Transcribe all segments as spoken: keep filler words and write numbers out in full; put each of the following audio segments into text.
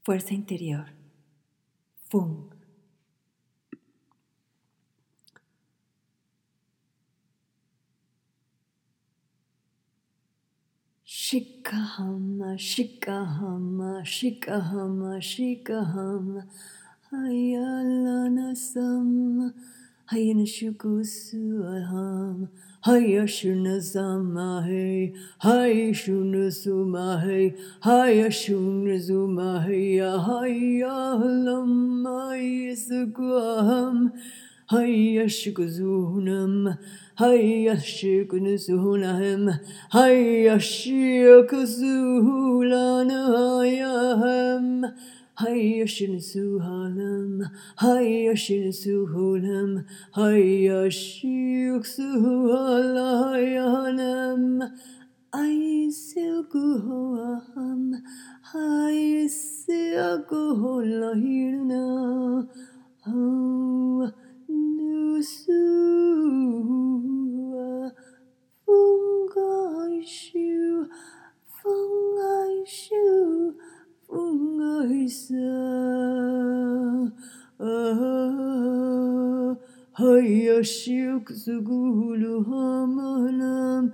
Fuerza interior. Fum. Shikahama, shikahama, shikahama, shikahama. Hayalanasam, hayanashukusuaham. Hayashunasamahe, hayashunasumahe, hayashunasumahe, hayalammayasukuaham. Hayashukuzunam, hayashikunusunaham, hayashikuzulanayaham. Hayashinsuhalam, Hayashinsuhulam, Hayashiksuhalayanam, Aisiakuhoaham, Haisiakuholahirna, Ho Nusua, Fungaishu, Fungaishu. Fungaisa, Hayashikzugulu Hamanam,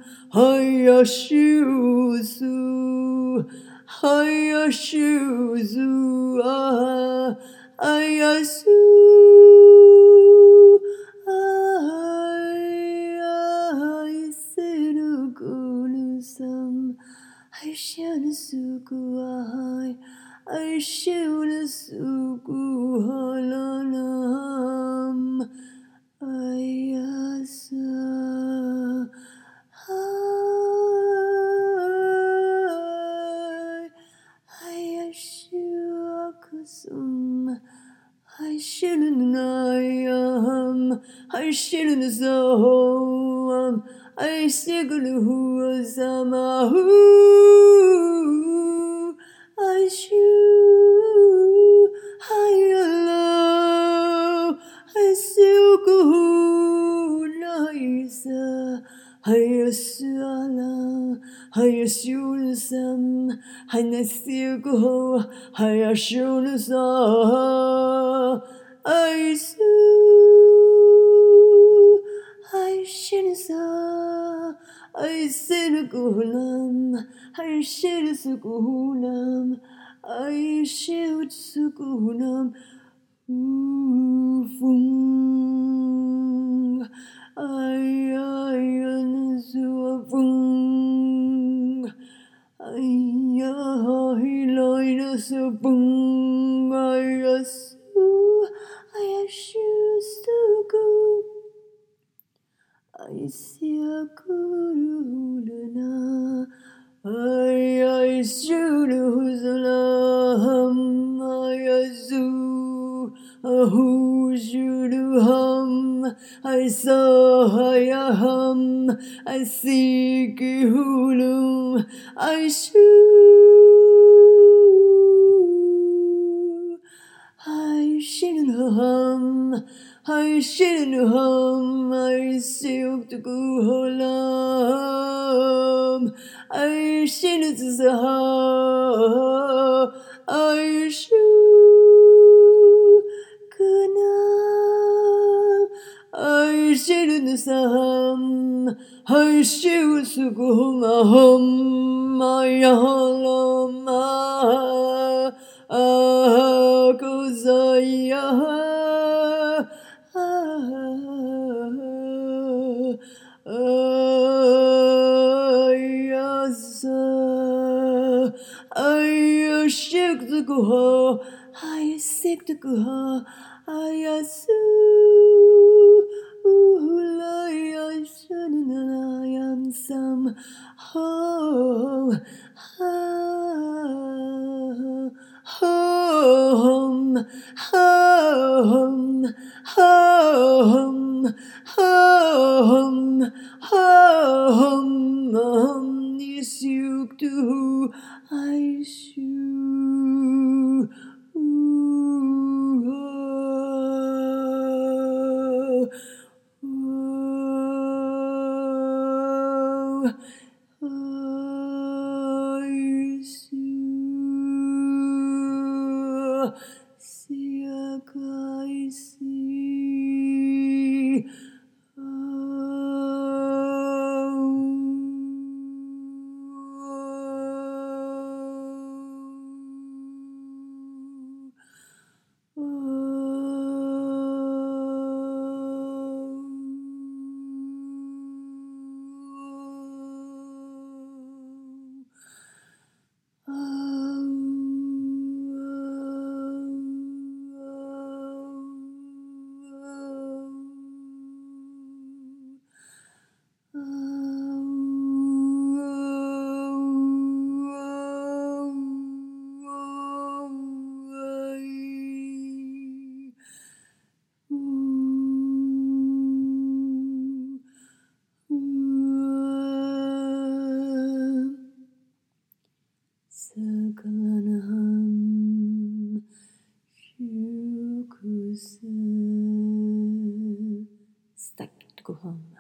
Hayashuzu, Hayashuzu, Ayasu, Ayasirugulusam. I should suku I I should suku halanam ayasa I ayashuakusum I shouldn't nayam I shouldn't so I siglu samahu I shoo I allow I silku naisa I asala I assume some I nasilku I assume some I sue I shinsa I sinagulam I shirisugulam I shirisugulam Ufung I Ayansufung I Ayahilainasubung I asu I ashustugu I see a gurulana. I I should hum I azu ahu should hum I saw I hum I see gulum I shoo I shouldn't hum I shouldn't hum I silk to go holam I shouldn't say I shoo kuna I shouldn't say hum I should to go hum I holam ah goes I Ayasa, ayashik the guha, ayasik the guha, ayasu, ulayashanayam sam, ho, ha, hum, hum, hum, hum, hum, hum, nisuk to I shoo. I see. 世界是Sakalanaham Shukusa Stak Hum.